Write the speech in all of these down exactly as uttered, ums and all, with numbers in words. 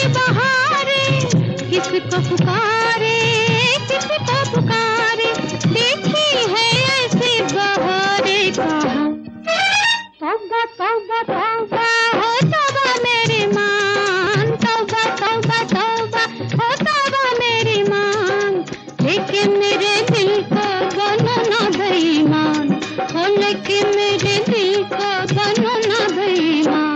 ऐसी बहारे किसको पुकारे, किसको पुकारे, देखी है ऐसी बहारे कहाँ। तौबा तौबा तौबा हो तौबा मेरी मान, तौबा तौबा तौबा हो तौबा मेरी मान, लेकिन मेरे दिल को बनो ना बेईमान, हो लेकिन मेरे दिल को बनो ना बेईमान।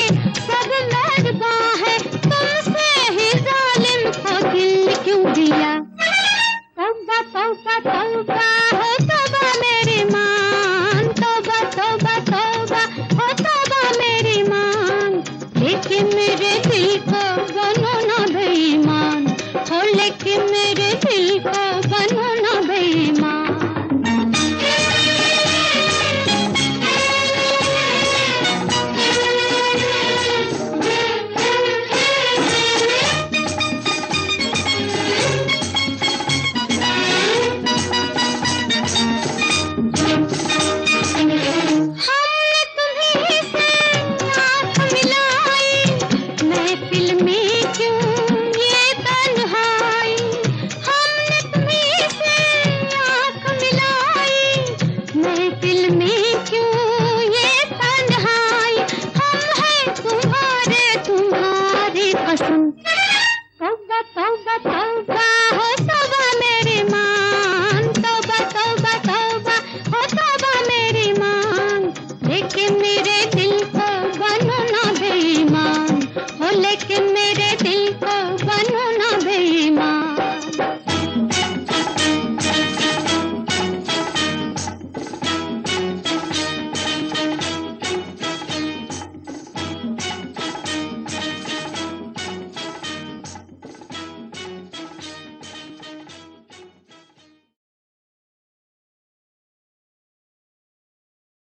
दिया